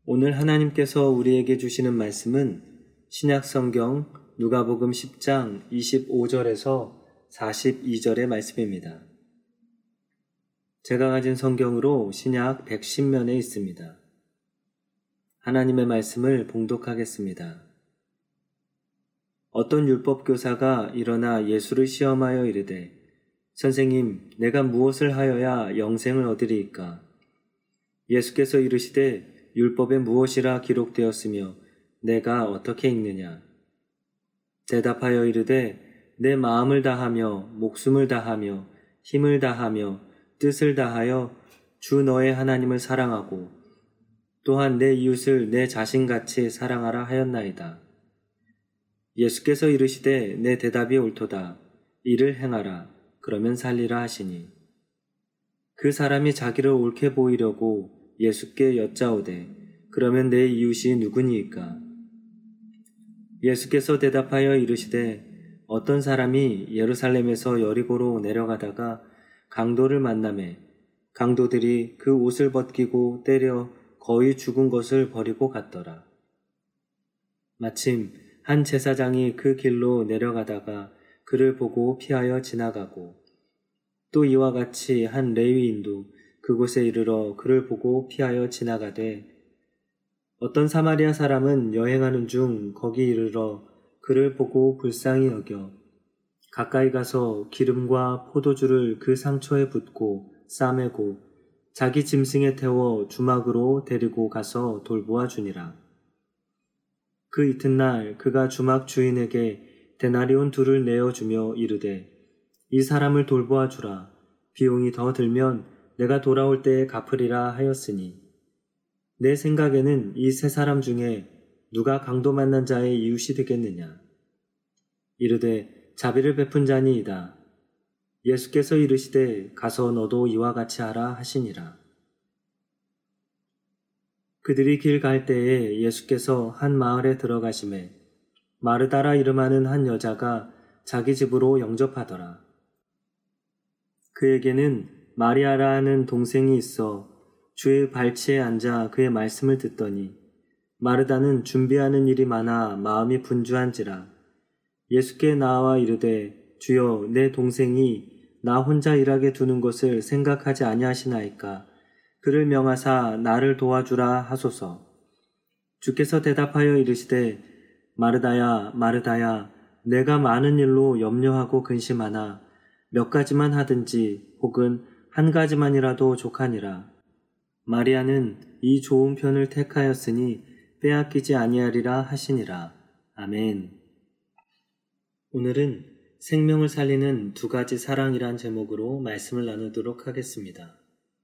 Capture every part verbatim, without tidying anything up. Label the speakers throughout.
Speaker 1: 오늘 하나님께서 우리에게 주시는 말씀은 신약성경 누가복음 십 장 이십오 절에서 사십이 절의 말씀입니다. 제가 가진 성경으로 신약 백십 면에 있습니다. 하나님의 말씀을 봉독하겠습니다. 어떤 율법교사가 일어나 예수를 시험하여 이르되 선생님, 내가 무엇을 하여야 영생을 얻으리이까? 예수께서 이르시되 율법에 무엇이라 기록되었으며 내가 어떻게 읽느냐? 대답하여 이르되 내 마음을 다하며 목숨을 다하며 힘을 다하며 뜻을 다하여 주 너의 하나님을 사랑하고 또한 내 이웃을 내 자신같이 사랑하라 하였나이다. 예수께서 이르시되 내 대답이 옳도다. 이를 행하라. 그러면 살리라 하시니 그 사람이 자기를 옳게 보이려고 예수께 여짜오되 그러면 내 이웃이 누구니이까? 예수께서 대답하여 이르시되 어떤 사람이 예루살렘에서 여리고로 내려가다가 강도를 만나매 강도들이 그 옷을 벗기고 때려 거의 죽은 것을 버리고 갔더라. 마침 한 제사장이 그 길로 내려가다가 그를 보고 피하여 지나가고 또 이와 같이 한 레위인도 그곳에 이르러 그를 보고 피하여 지나가되 어떤 사마리아 사람은 여행하는 중 거기 이르러 그를 보고 불쌍히 여겨 가까이 가서 기름과 포도주를 그 상처에 붓고 싸매고 자기 짐승에 태워 주막으로 데리고 가서 돌보아 주니라. 그 이튿날 그가 주막 주인에게 데나리온 둘을 내어주며 이르되 이 사람을 돌보아 주라. 비용이 더 들면 내가 돌아올 때에 갚으리라 하였으니 내 생각에는 이 세 사람 중에 누가 강도 만난 자의 이웃이 되겠느냐? 이르되 자비를 베푼 자니이다. 예수께서 이르시되 가서 너도 이와 같이 하라 하시니라. 그들이 길 갈 때에 예수께서 한 마을에 들어가시매 마르다라 이름하는 한 여자가 자기 집으로 영접하더라. 그에게는 마리아라 하는 동생이 있어 주의 발치에 앉아 그의 말씀을 듣더니 마르다는 준비하는 일이 많아 마음이 분주한지라. 예수께 나와 이르되 주여 내 동생이 나 혼자 일하게 두는 것을 생각하지 아니하시나이까? 그를 명하사 나를 도와주라 하소서. 주께서 대답하여 이르시되 마르다야 마르다야 내가 많은 일로 염려하고 근심하나 몇 가지만 하든지 혹은 한 가지만이라도 족하니라. 마리아는 이 좋은 편을 택하였으니 빼앗기지 아니하리라 하시니라. 아멘. 오늘은 생명을 살리는 두 가지 사랑이란 제목으로 말씀을 나누도록 하겠습니다.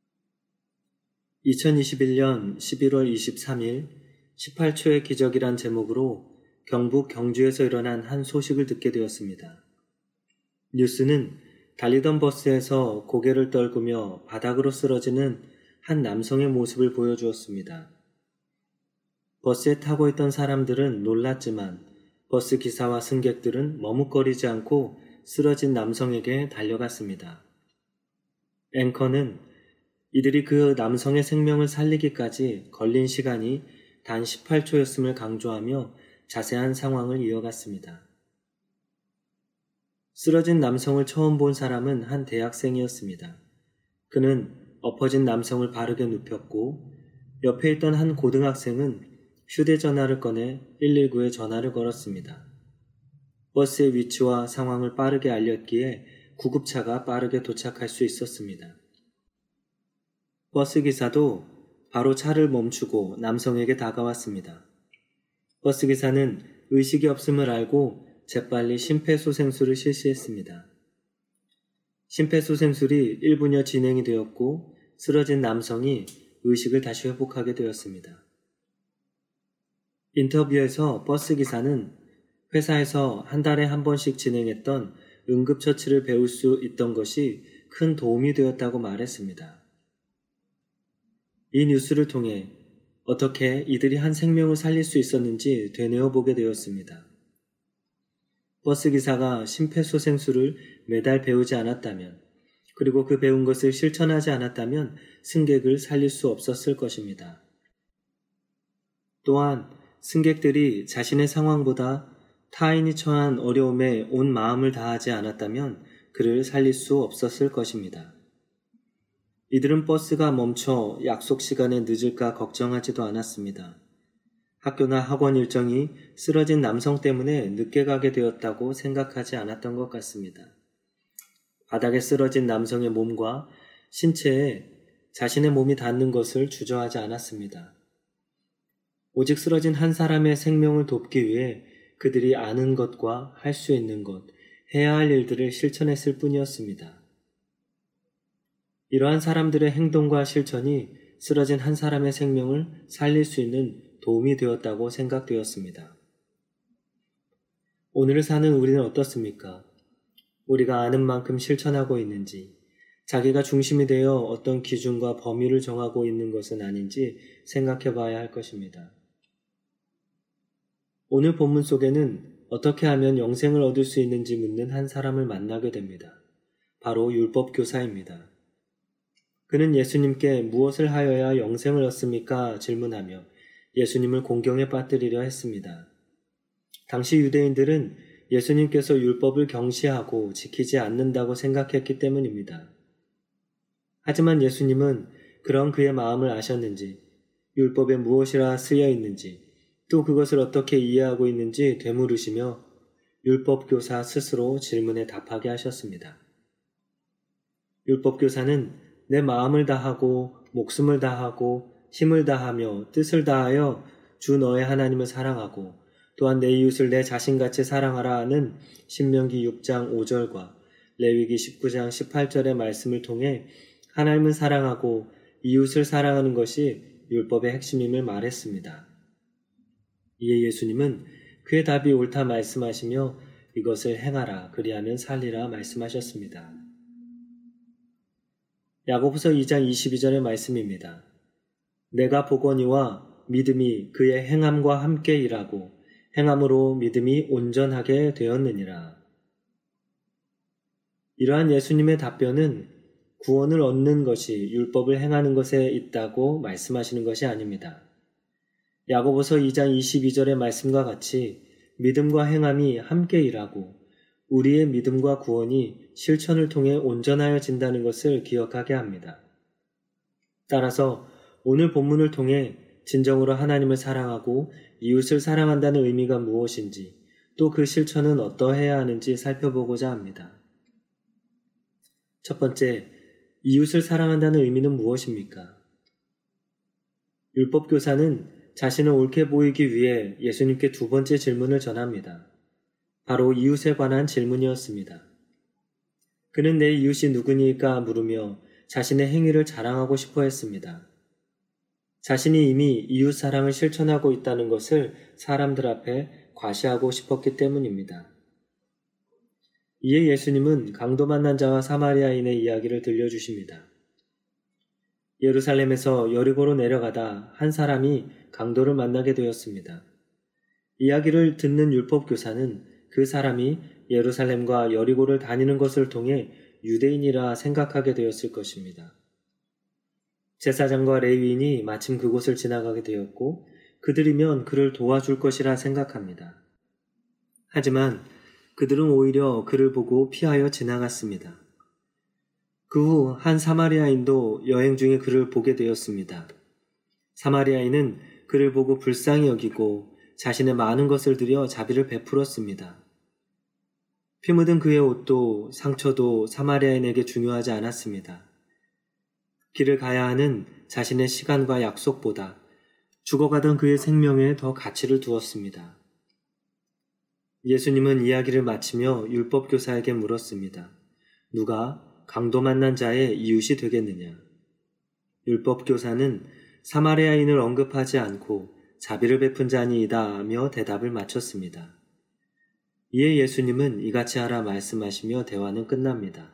Speaker 1: 이천이십일 년 십일월 이십삼일 십팔 초의 기적이란 제목으로 경북 경주에서 일어난 한 소식을 듣게 되었습니다. 뉴스는 달리던 버스에서 고개를 떨구며 바닥으로 쓰러지는 한 남성의 모습을 보여주었습니다. 버스에 타고 있던 사람들은 놀랐지만 버스 기사와 승객들은 머뭇거리지 않고 쓰러진 남성에게 달려갔습니다. 앵커는 이들이 그 남성의 생명을 살리기까지 걸린 시간이 단 십팔 초였음을 강조하며 자세한 상황을 이어갔습니다. 쓰러진 남성을 처음 본 사람은 한 대학생이었습니다. 그는 엎어진 남성을 바르게 눕혔고 옆에 있던 한 고등학생은 휴대전화를 꺼내 일일구에 전화를 걸었습니다. 버스의 위치와 상황을 빠르게 알렸기에 구급차가 빠르게 도착할 수 있었습니다. 버스기사도 바로 차를 멈추고 남성에게 다가왔습니다. 버스기사는 의식이 없음을 알고 재빨리 심폐소생술을 실시했습니다. 심폐소생술이 일 분여 진행이 되었고 쓰러진 남성이 의식을 다시 회복하게 되었습니다. 인터뷰에서 버스기사는 회사에서 한 달에 한 번씩 진행했던 응급처치를 배울 수 있던 것이 큰 도움이 되었다고 말했습니다. 이 뉴스를 통해 어떻게 이들이 한 생명을 살릴 수 있었는지 되뇌어 보게 되었습니다. 버스기사가 심폐소생술을 매달 배우지 않았다면, 그리고 그 배운 것을 실천하지 않았다면 승객을 살릴 수 없었을 것입니다. 또한 승객들이 자신의 상황보다 타인이 처한 어려움에 온 마음을 다하지 않았다면 그를 살릴 수 없었을 것입니다. 이들은 버스가 멈춰 약속 시간에 늦을까 걱정하지도 않았습니다. 학교나 학원 일정이 쓰러진 남성 때문에 늦게 가게 되었다고 생각하지 않았던 것 같습니다. 바닥에 쓰러진 남성의 몸과 신체에 자신의 몸이 닿는 것을 주저하지 않았습니다. 오직 쓰러진 한 사람의 생명을 돕기 위해 그들이 아는 것과 할 수 있는 것, 해야 할 일들을 실천했을 뿐이었습니다. 이러한 사람들의 행동과 실천이 쓰러진 한 사람의 생명을 살릴 수 있는 도움이 되었다고 생각되었습니다. 오늘을 사는 우리는 어떻습니까? 우리가 아는 만큼 실천하고 있는지, 자기가 중심이 되어 어떤 기준과 범위를 정하고 있는 것은 아닌지 생각해 봐야 할 것입니다. 오늘 본문 속에는 어떻게 하면 영생을 얻을 수 있는지 묻는 한 사람을 만나게 됩니다. 바로 율법교사입니다. 그는 예수님께 무엇을 하여야 영생을 얻습니까? 질문하며 예수님을 공경에 빠뜨리려 했습니다. 당시 유대인들은 예수님께서 율법을 경시하고 지키지 않는다고 생각했기 때문입니다. 하지만 예수님은 그런 그의 마음을 아셨는지, 율법에 무엇이라 쓰여 있는지, 또 그것을 어떻게 이해하고 있는지 되물으시며 율법교사 스스로 질문에 답하게 하셨습니다. 율법교사는 내 마음을 다하고 목숨을 다하고 힘을 다하며 뜻을 다하여 주 너의 하나님을 사랑하고 또한 내 이웃을 내 자신같이 사랑하라 하는 신명기 육 장 오 절과 레위기 십구 장 십팔 절의 말씀을 통해 하나님을 사랑하고 이웃을 사랑하는 것이 율법의 핵심임을 말했습니다. 이에 예수님은 그의 답이 옳다 말씀하시며 이것을 행하라 그리하면 살리라 말씀하셨습니다. 야고보서 이 장 이십이 절의 말씀입니다. 내가 보거니와 믿음이 그의 행함과 함께 일하고 행함으로 믿음이 온전하게 되었느니라. 이러한 예수님의 답변은 구원을 얻는 것이 율법을 행하는 것에 있다고 말씀하시는 것이 아닙니다. 야고보서 이 장 이십이 절의 말씀과 같이 믿음과 행함이 함께 일하고 우리의 믿음과 구원이 실천을 통해 온전하여진다는 것을 기억하게 합니다. 따라서 오늘 본문을 통해 진정으로 하나님을 사랑하고 이웃을 사랑한다는 의미가 무엇인지 또 그 실천은 어떠해야 하는지 살펴보고자 합니다. 첫 번째, 이웃을 사랑한다는 의미는 무엇입니까? 율법교사는 자신을 옳게 보이기 위해 예수님께 두 번째 질문을 전합니다. 바로 이웃에 관한 질문이었습니다. 그는 내 이웃이 누구니까 물으며 자신의 행위를 자랑하고 싶어 했습니다. 자신이 이미 이웃 사랑을 실천하고 있다는 것을 사람들 앞에 과시하고 싶었기 때문입니다. 이에 예수님은 강도 만난 자와 사마리아인의 이야기를 들려주십니다. 예루살렘에서 여리고로 내려가다 한 사람이 강도를 만나게 되었습니다. 이야기를 듣는 율법교사는 그 사람이 예루살렘과 여리고를 다니는 것을 통해 유대인이라 생각하게 되었을 것입니다. 제사장과 레위인이 마침 그곳을 지나가게 되었고 그들이면 그를 도와줄 것이라 생각합니다. 하지만 그들은 오히려 그를 보고 피하여 지나갔습니다. 그 후 한 사마리아인도 여행 중에 그를 보게 되었습니다. 사마리아인은 그를 보고 불쌍히 여기고 자신의 많은 것을 들여 자비를 베풀었습니다. 피 묻은 그의 옷도 상처도 사마리아인에게 중요하지 않았습니다. 길을 가야 하는 자신의 시간과 약속보다 죽어가던 그의 생명에 더 가치를 두었습니다. 예수님은 이야기를 마치며 율법교사에게 물었습니다. 누가 강도 만난 자의 이웃이 되겠느냐? 율법교사는 사마리아인을 언급하지 않고 자비를 베푼 자니이다 하며 대답을 마쳤습니다. 이에 예수님은 이같이 하라 말씀하시며 대화는 끝납니다.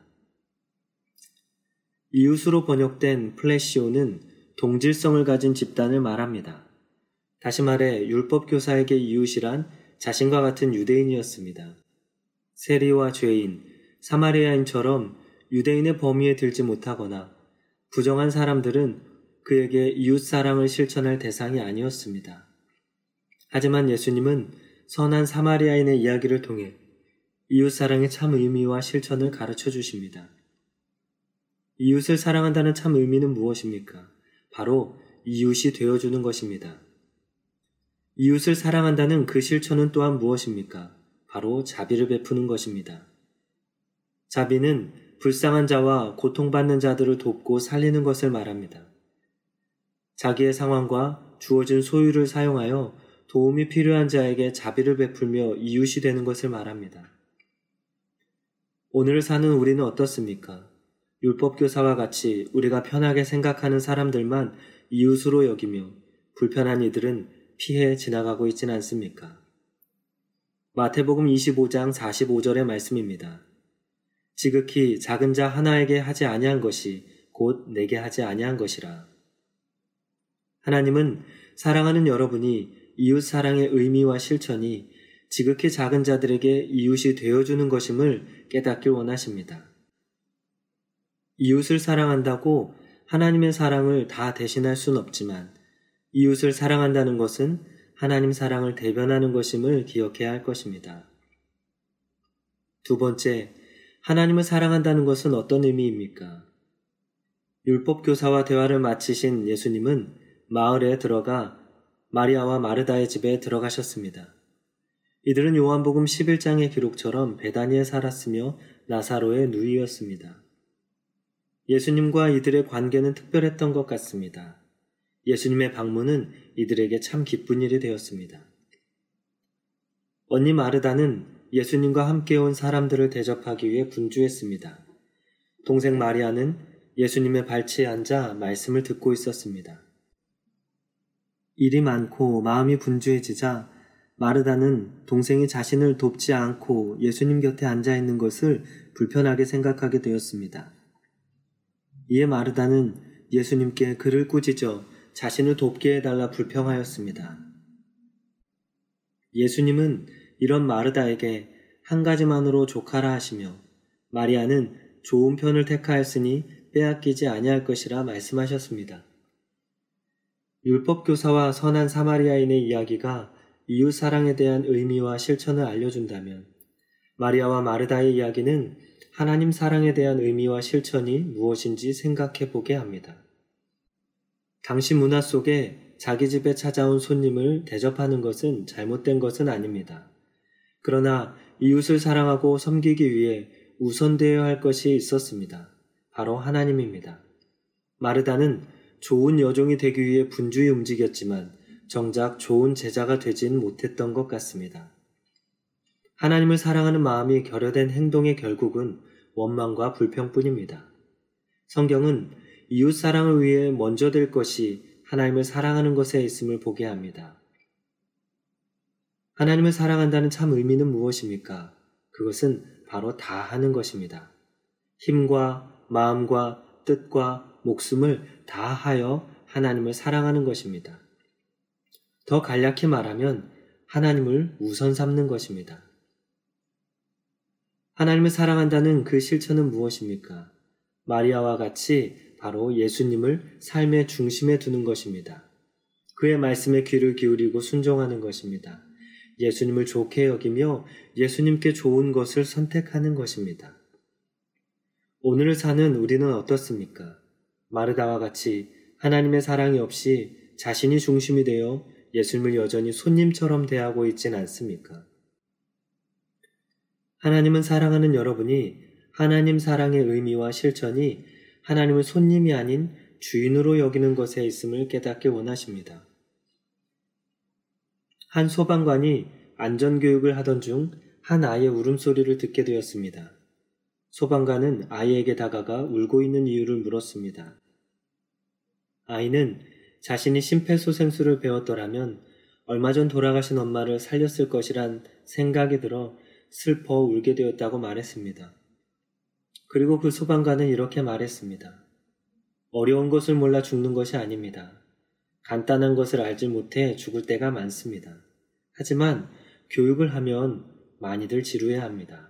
Speaker 1: 이웃으로 번역된 플래시오는 동질성을 가진 집단을 말합니다. 다시 말해 율법교사에게 이웃이란 자신과 같은 유대인이었습니다. 세리와 죄인, 사마리아인처럼 유대인의 범위에 들지 못하거나 부정한 사람들은 그에게 이웃사랑을 실천할 대상이 아니었습니다. 하지만 예수님은 선한 사마리아인의 이야기를 통해 이웃사랑의 참 의미와 실천을 가르쳐 주십니다. 이웃을 사랑한다는 참 의미는 무엇입니까? 바로 이웃이 되어주는 것입니다. 이웃을 사랑한다는 그 실천은 또한 무엇입니까? 바로 자비를 베푸는 것입니다. 자비는 불쌍한 자와 고통받는 자들을 돕고 살리는 것을 말합니다. 자기의 상황과 주어진 소유를 사용하여 도움이 필요한 자에게 자비를 베풀며 이웃이 되는 것을 말합니다. 오늘 사는 우리는 어떻습니까? 율법교사와 같이 우리가 편하게 생각하는 사람들만 이웃으로 여기며 불편한 이들은 피해 지나가고 있진 않습니까? 마태복음 이십오 장 사십오 절의 말씀입니다. 지극히 작은 자 하나에게 하지 아니한 것이 곧 내게 하지 아니한 것이라. 하나님은 사랑하는 여러분이 이웃 사랑의 의미와 실천이 지극히 작은 자들에게 이웃이 되어주는 것임을 깨닫길 원하십니다. 이웃을 사랑한다고 하나님의 사랑을 다 대신할 순 없지만 이웃을 사랑한다는 것은 하나님 사랑을 대변하는 것임을 기억해야 할 것입니다. 두 번째, 하나님을 사랑한다는 것은 어떤 의미입니까? 율법교사와 대화를 마치신 예수님은 마을에 들어가 마리아와 마르다의 집에 들어가셨습니다. 이들은 요한복음 십일 장의 기록처럼 베다니에 살았으며 나사로의 누이였습니다. 예수님과 이들의 관계는 특별했던 것 같습니다. 예수님의 방문은 이들에게 참 기쁜 일이 되었습니다. 언니 마르다는 예수님과 함께 온 사람들을 대접하기 위해 분주했습니다. 동생 마리아는 예수님의 발치에 앉아 말씀을 듣고 있었습니다. 일이 많고 마음이 분주해지자 마르다는 동생이 자신을 돕지 않고 예수님 곁에 앉아 있는 것을 불편하게 생각하게 되었습니다. 이에 마르다는 예수님께 그를 꾸짖어 자신을 돕게 해달라 불평하였습니다. 예수님은 이런 마르다에게 한 가지만으로 족하라 하시며 마리아는 좋은 편을 택하였으니 빼앗기지 아니할 것이라 말씀하셨습니다. 율법교사와 선한 사마리아인의 이야기가 이웃 사랑에 대한 의미와 실천을 알려준다면 마리아와 마르다의 이야기는 하나님 사랑에 대한 의미와 실천이 무엇인지 생각해 보게 합니다. 당시 문화 속에 자기 집에 찾아온 손님을 대접하는 것은 잘못된 것은 아닙니다. 그러나 이웃을 사랑하고 섬기기 위해 우선되어야 할 것이 있었습니다. 바로 하나님입니다. 마르다는 좋은 여종이 되기 위해 분주히 움직였지만 정작 좋은 제자가 되진 못했던 것 같습니다. 하나님을 사랑하는 마음이 결여된 행동의 결국은 원망과 불평뿐입니다. 성경은 이웃 사랑을 위해 먼저 될 것이 하나님을 사랑하는 것에 있음을 보게 합니다. 하나님을 사랑한다는 참 의미는 무엇입니까? 그것은 바로 다 하는 것입니다. 힘과 마음과 뜻과 목숨을 다하여 하나님을 사랑하는 것입니다. 더 간략히 말하면 하나님을 우선 삼는 것입니다. 하나님을 사랑한다는 그 실천은 무엇입니까? 마리아와 같이 바로 예수님을 삶의 중심에 두는 것입니다. 그의 말씀에 귀를 기울이고 순종하는 것입니다. 예수님을 좋게 여기며 예수님께 좋은 것을 선택하는 것입니다. 오늘을 사는 우리는 어떻습니까? 마르다와 같이 하나님의 사랑이 없이 자신이 중심이 되어 예수님을 여전히 손님처럼 대하고 있진 않습니까? 하나님은 사랑하는 여러분이 하나님 사랑의 의미와 실천이 하나님을 손님이 아닌 주인으로 여기는 것에 있음을 깨닫길 원하십니다. 한 소방관이 안전교육을 하던 중 한 아이의 울음소리를 듣게 되었습니다. 소방관은 아이에게 다가가 울고 있는 이유를 물었습니다. 아이는 자신이 심폐소생술을 배웠더라면 얼마 전 돌아가신 엄마를 살렸을 것이란 생각이 들어 슬퍼 울게 되었다고 말했습니다. 그리고 그 소방관은 이렇게 말했습니다. 어려운 것을 몰라 죽는 것이 아닙니다. 간단한 것을 알지 못해 죽을 때가 많습니다. 하지만 교육을 하면 많이들 지루해 합니다.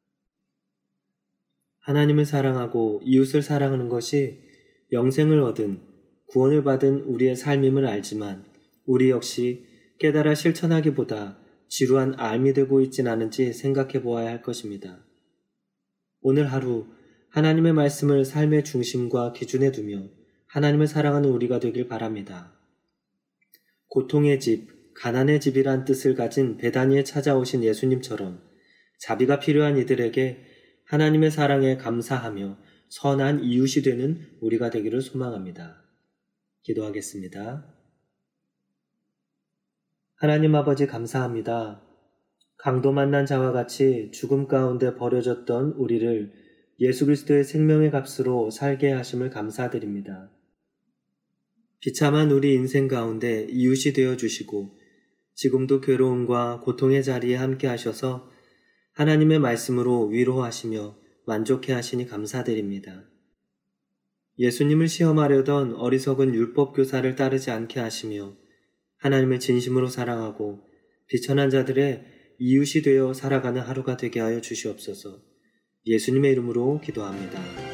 Speaker 1: 하나님을 사랑하고 이웃을 사랑하는 것이 영생을 얻은 구원을 받은 우리의 삶임을 알지만 우리 역시 깨달아 실천하기보다 지루한 알미 되고 있진 않은지 생각해 보아야 할 것입니다. 오늘 하루 하나님의 말씀을 삶의 중심과 기준에 두며 하나님을 사랑하는 우리가 되길 바랍니다. 고통의 집, 가난의 집이란 뜻을 가진 베다니에 찾아오신 예수님처럼 자비가 필요한 이들에게 하나님의 사랑에 감사하며 선한 이웃이 되는 우리가 되기를 소망합니다. 기도하겠습니다. 하나님 아버지 감사합니다. 강도 만난 자와 같이 죽음 가운데 버려졌던 우리를 예수 그리스도의 생명의 값으로 살게 하심을 감사드립니다. 비참한 우리 인생 가운데 이웃이 되어주시고 지금도 괴로움과 고통의 자리에 함께 하셔서 하나님의 말씀으로 위로하시며 만족해 하시니 감사드립니다. 예수님을 시험하려던 어리석은 율법교사를 따르지 않게 하시며 하나님을 진심으로 사랑하고 비천한 자들의 이웃이 되어 살아가는 하루가 되게 하여 주시옵소서. 예수님의 이름으로 기도합니다.